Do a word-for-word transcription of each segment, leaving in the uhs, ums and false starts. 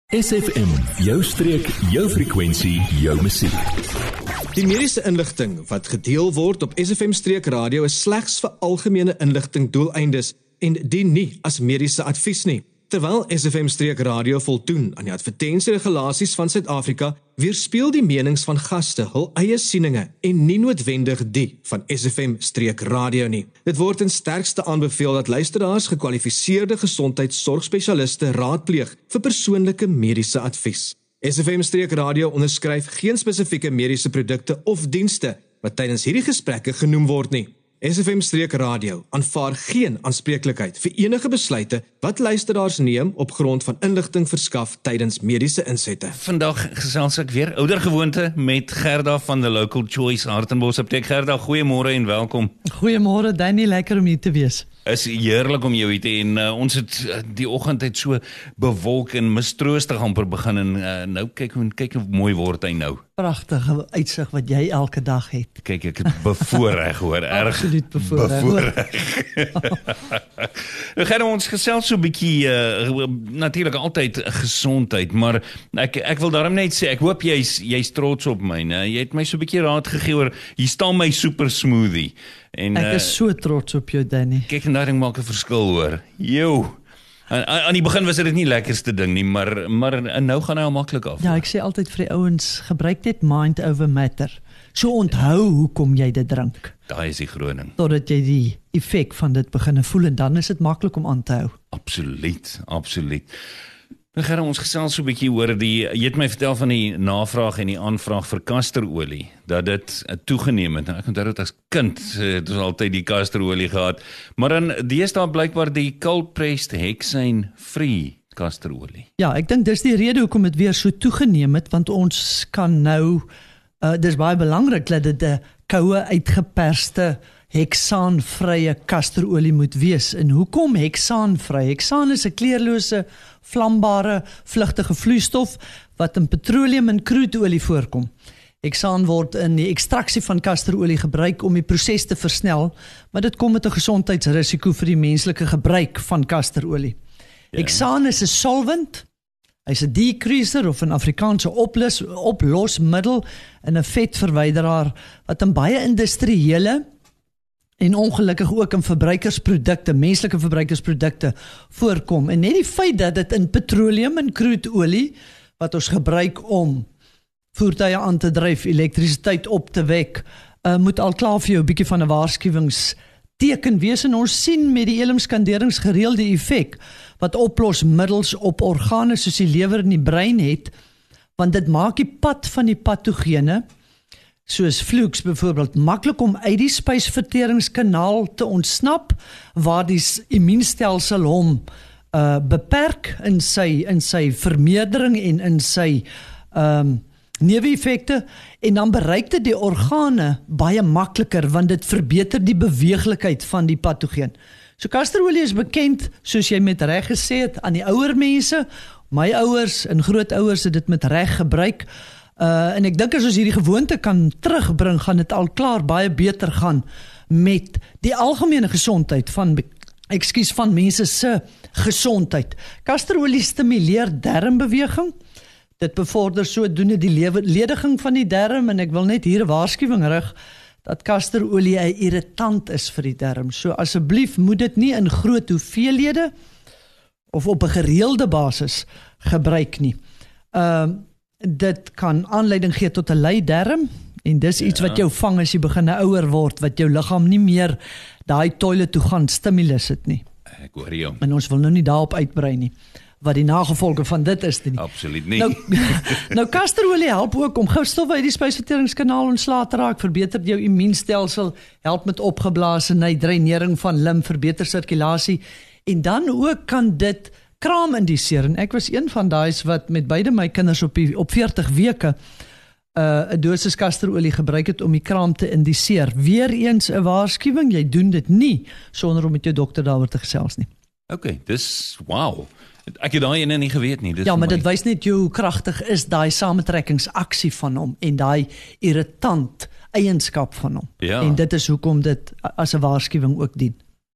S F M, jou streek, jou frekwensie, jou musiek. Die mediese inligting wat gedeel word op S F M Streek Radio is slegs vir algemene inligting doeleindes en dien nie as mediese advies nie. Terwyl S F M Streek Radio voldoen aan die advertensieregulasies van Suid-Afrika, weerspieël die menings van gaste hul eie sieninge en nie noodwendig die van S F M Streek Radio nie. Dit word in sterkste aanbeveel dat luisteraars gekwalifiseerde gesondheidsorgspesialiste raadpleeg vir persoonlike mediese advies. S F M Streek Radio onderskryf geen spesifieke mediese produkte of dienste wat tydens hierdie gesprekke genoem word nie. S F M Streek Radio aanvaar geen aanspreeklikheid vir enige besluite wat luisteraars neem op grond van inligting verskaf tydens mediese insette. Vandag gesels ek weer oudergewoonte met Gerda van the Local Choice Hartenbos Apteek. Gerda, goeiemôre en welkom. Goeiemôre Danny, lekker om hier te wees. Is heerlik om jou hier te en uh, ons het uh, die oggend het so bewolk en mistroostig amper begin en uh, nou kyk hoe kyk hoe mooi word hy nou. Pragtige uitsig wat jy elke dag het. Kyk, ek het bevoorreg hoor, erg Absoluut bevoorreg. Nou gaan ons gesels so 'n bietjie uh, natuurlik altyd gesondheid, maar ek ek wil daarom net sê ek hoop jy's jy's trots op my, né? Jy het my so 'n bietjie raad gegee oor hier staan my super smoothie. En, ek is so trots op jou, Danny. Kyk, en daarin maak 'n verskil hoor. Jou. Aan, aan die begin was dit nie lekkerste ding nie, maar maar nou gaan hy al maklik af. Ja, ek sê altyd vir die ouens, gebruik net mind over matter. So onthou hoekom jy dit drink. Daai is die groning. Totdat jy die effek van dit begin voel en dan is dit maklik om aan te hou. Absoluut, absoluut. Dan gaan ons gesels so 'n bietjie oor die, jy het my vertel van die navraag en die aanvraag vir kasterolie, dat dit toegeneem het. Nou, ek onthou dit as kind, het ons altyd die kasterolie gehad, maar dan deesdae blykbaar die cold pressed hexane free kasterolie. Ja, ek dink dis die rede hoekom dit weer so toegeneem het, want ons kan nou, uh, dis baie belangrik dat dit 'n koue uitgeperste heksaanvrye kasterolie moet wees. En hoekom heksaanvry? Heksaan is 'n kleurlose, vlambare, vlugtige vloeistof wat in petroleum en kruudolie voorkom. Heksaan word in die ekstraksie van kasterolie gebruik om die proses te versnel, maar dit kom met 'n gesondheidsrisiko vir die menslike gebruik van kasterolie. Ja. Heksaan is 'n solvent, hy's 'n decreaser of 'n Afrikaanse oplos, oplosmiddel en 'n vetverwyderaar wat in baie industriële en ongelukkig ook in verbruikersprodukte, menslike verbruikersprodukte voorkom. En net die feit dat dit in petroleum en kruudolie, wat ons gebruik om voertuie aan te dryf, elektrisiteit op te wek, uh, moet al klaar vir jou 'n bietjie van 'n waarskuwingsteken wees. En ons sien met die elimskanderings gereelde effek wat oplosmiddels op organe soos die lewer en die brein het, want dit maak die pad van die patogene, soos vloeks byvoorbeeld, maklik om uit die spysverteringskanaal te ontsnap, waar die immuunstelsel hom uh, beperk in sy, in sy vermeerdering en in sy um, neeweffekte, en dan bereik dit die organe baie makliker, want dit verbeter die beweeglikheid van die patogeen. So kasterolie is bekend, soos jy met reg gesê het, aan die ouer mense, my ouers en grootouers het dit met reg gebruik, Uh, en ek dink as ons hierdie gewoonte kan terugbring, gaan dit al klaar baie beter gaan met die algemene gesondheid van, ekskuus, van mense se gesondheid. Kasterolie stimuleer darmbeweging, dit bevorder sodoende die lediging van die darm, en ek wil net hier 'n waarskuwing rig, dat kasterolie 'n irritant is vir die darm, so asseblief moet dit nie in groot hoeveelhede of op 'n gereelde basis gebruik nie. Uh, Dit kan aanleiding gee tot 'n lui darm, en dis iets ja. wat jou vang as jy begin ouer word, wat jou liggaam nie meer daai toilet toe gaan stimulus het nie. Ek hoor jou. En ons wil nou nie daarop uitbrei nie, wat die nagevolge van dit is nie. Absoluut nie. Nou, nou kasterolie help ook om gou stowwe uit die spysverteringskanaal ontslae te raak, verbeter jou immuunstelsel, help met opgeblasenheid, dreinering van lim, verbeter sirkulasie, en dan ook kan dit kraam indiseer, en ek was een van daais wat met beide my kinders op, die, op veertig weke 'n uh, dosis kasterolie gebruik het om die kraam te indiseer. Weereens 'n waarskuwing, jy doen dit nie sonder om met jou dokter daaroor te gesels nie. Okay, dis wow. Ek het daai ene nie geweet nie. Dis ja, maar dit wys net hoe kragtig is daai samentrekkingsaksie van hom en daai irritant eienskap van hom. Ja. En dit is hoekom dit as 'n waarskuwing ook dien.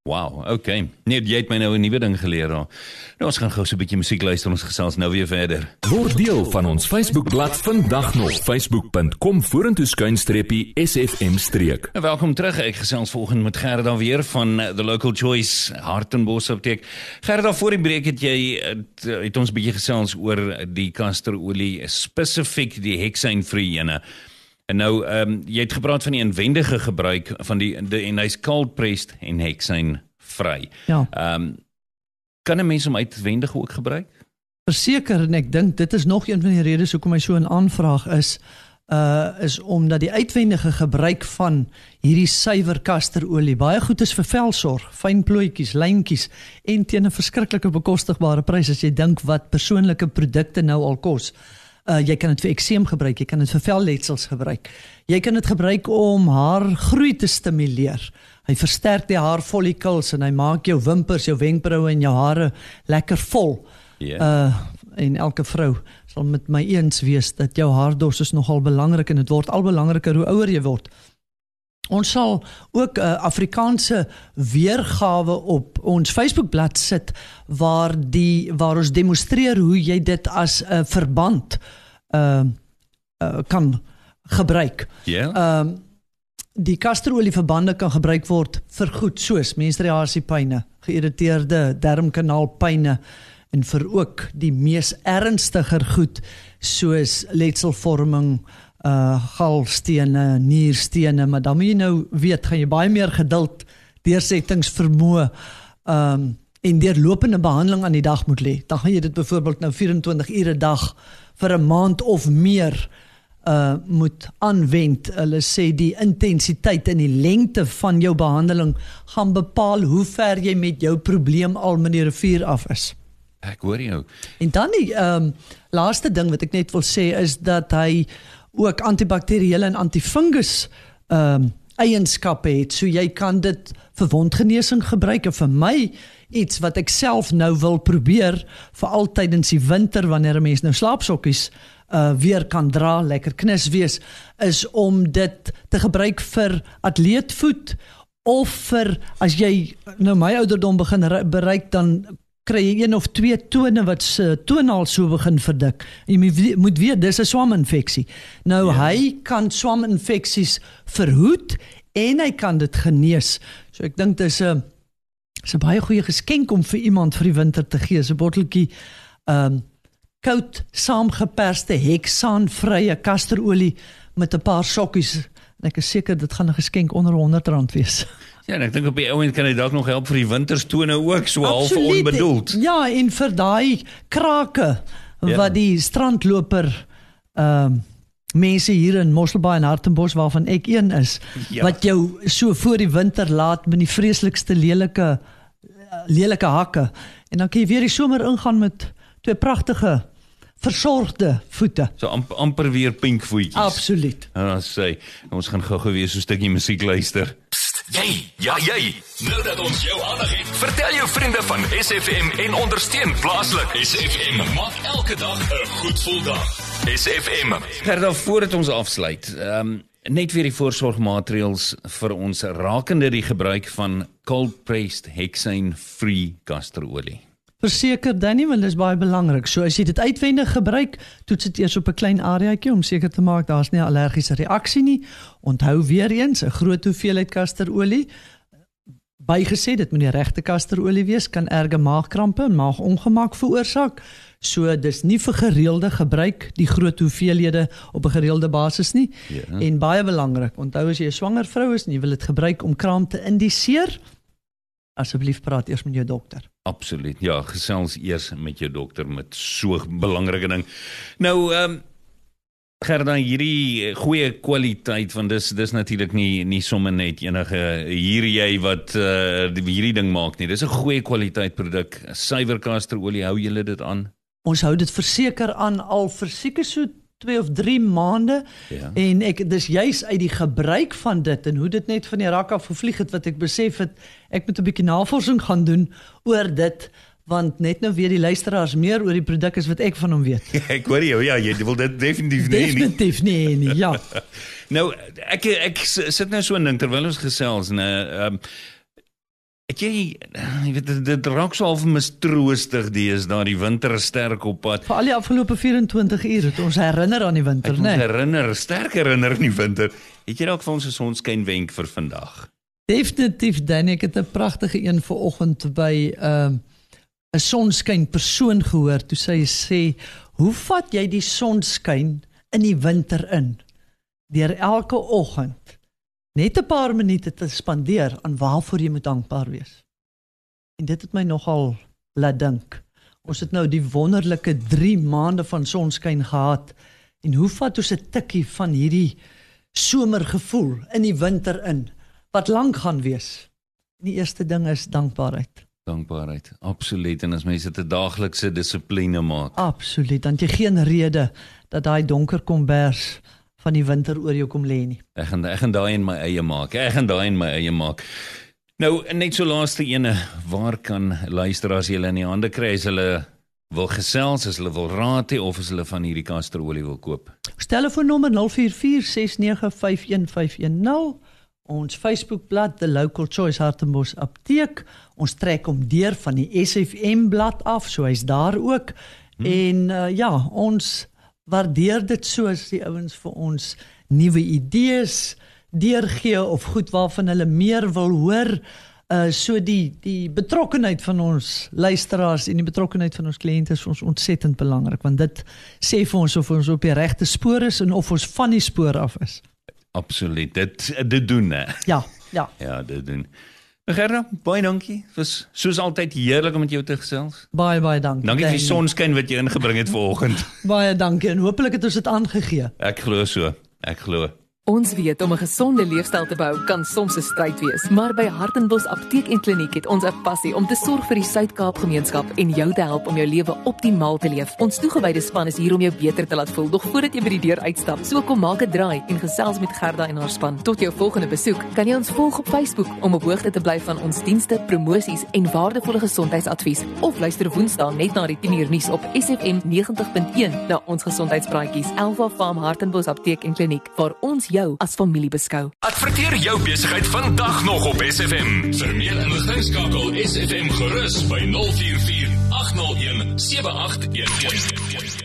Wow, okay. Nee, jy het my nou 'n nuwe ding geleer daar. Nou ons gaan gou so 'n bietjie musiek luister, ons gesels nou weer verder. Word deel van ons Facebookblad vandag nog. facebook punt com vorentoe skuinstreepie S F M streek. Nou, welkom terug. Ek gesels volgende met Gerda weer van The Local Choice Hartenbos Apteek. Gerda, voor die breek het jy het, het ons 'n bietjie gesels oor die kasterolie, spesifiek die hexane-free ene. En nou, um, jy het gepraat van die inwendige gebruik van die, die en hy's cold pressed en hexane vry. Ja. Um, kan 'n mens hom uitwendig ook gebruik? Verseker, en ek dink dit is nog een van die redes hoekom hy so 'n aanvraag is, uh, is omdat die uitwendige gebruik van hierdie suiwer kasterolie baie goed is vir velsorg, fyn plooitjies, lyntjies en teen 'n verskriklike bekostigbare prys as jy dink wat persoonlike produkte nou al kos. Uh, jy kan dit vir ekseem gebruik, jy kan dit vir velletsels gebruik. Jy kan dit gebruik om haar groei te stimuleer. Hy versterk die haarfollikels en hy maak jou wimpers, jou wenkbroue en jou hare lekker vol. Yeah. Uh, en elke vrou sal met my eens wees dat jou haardors is nogal belangrik en dit word al belangriker hoe ouer jy word. Ons sal ook 'n uh, Afrikaanse weergawe op ons Facebookblad sit waar die waar ons demonstreer hoe jy dit as 'n uh, verband uh, uh, kan gebruik. Ja. Yeah. Um, die kasterolieverbande kan gebruik word vir goed soos menstruasiepyne, geïrriteerde darmkanaalpyne en vir ook die mees ernstiger goed soos letselvorming, Uh, galstene, nierstene, maar dan moet jy nou weet, gaan jy baie meer geduld, deursettingsvermoë um, en deurlopende behandeling aan die dag moet lê. Dan gaan jy dit byvoorbeeld nou vyf-en-twintig ure dag vir 'n maand of meer uh, moet aanwend. Hulle sê die intensiteit en die lengte van jou behandeling gaan bepaal hoe ver jy met jou probleem al met die rivier af is. Ek hoor jou. En dan die um, laaste ding wat ek net wil sê is dat hy ook antibakteriële en antifungus um, eienskappe het, so jy kan dit vir wondgenesing gebruik, en vir my iets wat ek self nou wil probeer, veral tydens die winter, wanneer 'n mens nou slaapsokkies uh, weer kan dra, lekker knus wees, is om dit te gebruik vir atleetvoet, of vir, as jy nou my ouderdom begin bereik, dan kry jy een of twee tone wat se tonaal so begin verdik. Jy moet weet, dis 'n swaminfeksie. Nou ja. Hy kan swaminfeksies verhoed en hy kan dit genees. So ek dink dis 'n is 'n baie goeie geskenk om vir iemand vir die winter te gee. 'n botteltjie um, koud saamgeperste hexaanvrye kasterolie met 'n paar sokkies. En ek is seker dit gaan 'n geskenk onder honderd rand wees. Ja, en ek dink op die ouend kan hy dalk nog help vir die winterstone ook, so half onbedoeld. Ja, en vir daai krake ja. wat die strandloper um, mense hier in Mosselbaai en Hartenbos, waarvan ek een is, ja. wat jou so voor die winter laat met die vreeslikste lelike lelike hakke, en dan kan jy weer die somer ingaan met twee pragtige versorgde voete. So amp, amper weer pink voetjies. Absoluut. En dan sê, ons gaan gou-gou weer so 'n stukkie musiek luister. Psst, jy, ja jy, nou dat ons jou aandag het, vertel jou vriende van S F M en ondersteun plaaslik. S F M maak elke dag 'n goed gevoel dag. S F M. Gerda, voordat ons afsluit, um, net weer die voorsorgmaatreëls vir ons rakende die gebruik van cold pressed hexane free kasterolie. Verseker Danny, want dit is baie belangrik. So as jy dit uitwendig gebruik, toets dit eers op 'n klein areaatjie om seker te maak daar's nie 'n allergiese reaksie nie. Onthou weer eens, 'n groot hoeveelheid kasterolie, bygesê dit moet die regte kasterolie wees, kan erge maagkrampe en maagongemak veroorsaak. So dis nie vir gereelde gebruik, die groot hoeveelhede op 'n gereelde basis nie. Ja. En baie belangrik, onthou as jy 'n swanger vrou is en jy wil dit gebruik om kraam te indiseer, asseblief praat eers met jou dokter. Absoluut, ja, gesels eers met jou dokter met so 'n belangrike ding. Nou, ehm um, Gerda, hierdie goeie kwaliteit, want dis dis natuurlik nie nie sommer net enige hier jy wat uh, hierdie ding maak nie. Dis 'n goeie kwaliteit produk, suiwer kasterolie, hou julle dit aan? Ons hou dit verseker aan al vir seker so twee of drie maande, ja. En ek dis juis uit die gebruik van dit en hoe dit net van die rak af gevlieg het, wat ek besef het, ek moet 'n bietjie navorsing gaan doen oor dit, want net nou weet die luisteraars meer oor die produk as wat ek van hom weet. Ek hoor jou, ja, jy wil dit definitief nie. Definitief nie, nie, ja. Nou, ek ek sit nou so 'n ding terwyl ons gesels, nou, um, Het jy, jy weet, dit, dit raak so half mistroostig deesdae, die winter is sterk op pad. Vir al die afgelope vyf-en-twintig uur het ons herinner aan die winter, Ek moet né? herinner, sterk herinner aan die winter. Het jy dalk vir ons 'n sonskyn wenk vir vandag? Definitief, Danny, ek het 'n pragtige een vanoggend by 'n uh, 'n sonskyn persoon gehoor, toe sy sê, hoe vat jy die sonskyn in die winter in? Deur elke oggend net 'n paar minute te spandeer aan waarvoor jy moet dankbaar wees. En dit het my nogal laat dink. Ons het nou die wonderlike drie maande van sonskyn gehad, en hoe vat ons 'n tikkie van hierdie somergevoel in die winter in, wat lank gaan wees? En die eerste ding is dankbaarheid. Dankbaarheid, absoluut, en as mense dit 'n daaglikse dissipline maak. Absoluut, dan het jy geen rede dat daai donker kombers van die winter oor jou kom lê nie. Ek gaan, ek gaan daai in my eie maak, ek gaan daai in my eie maak. Nou, net so laaste ene, waar kan luisteraars julle in die hande kry, as hulle wil gesels, as hulle wil raad hê, of as hulle van hierdie kastorolie wil koop? Ons telefoonnommer nul vier vier ses nege vyf een vyf een nul, ons Facebookblad The Local Choice Hartenbos Apteek, ons trek hom deur van die S F M blad af, so hy's daar ook, hmm. en uh, ja, ons waardeer dit so as die ouens vir ons nuwe idees deurgee of goed waarvan hulle meer wil hoor, uh, so die die betrokkenheid van ons luisteraars en die betrokkenheid van ons kliënte is ons ontsettend belangrik, want dit sê vir ons of ons op die regte spoor is en of ons van die spoor af is. Absoluut, dit, dit doen, hè? Ja, ja. Ja, dit doen. Gerda, baie dankie. Het was soos altyd heerlik om met jou te gesels. Baie, baie dankie. Dankie vir die sonskyn wat jy ingebring het vanoggend. Baie dankie, en hopelik het ons dit aangegee. Ek glo so, ek glo. Ons weet om 'n gesonde leefstyl te bou kan soms 'n stryd wees, maar by Hartenbos Apteek en Kliniek het ons 'n passie om te sorg vir die Suid-Kaap gemeenskap en jou te help om jou lewe optimaal te leef. Ons toegewyde span is hier om jou beter te laat voel, nog voordat jy by die deur uitstap. So kom maak 'n draai en gesels met Gerda en haar span. Tot jou volgende besoek, kan jy ons volg op Facebook om op hoogte te bly van ons dienste, promosies en waardevolle gesondheidsadvies, of luister Woensdae net na die tien uur nuus op S F M negentig punt een na ons gesondheidspraatjies Elva Farm Hartenbos Apteek en Kliniek, waar ons jou as familie beskou. Adverteer jou besigheid vandag nog op S F M. Vir meer inligting skakel S F M gerus by nul vier vier agt nul een sewe agt een een.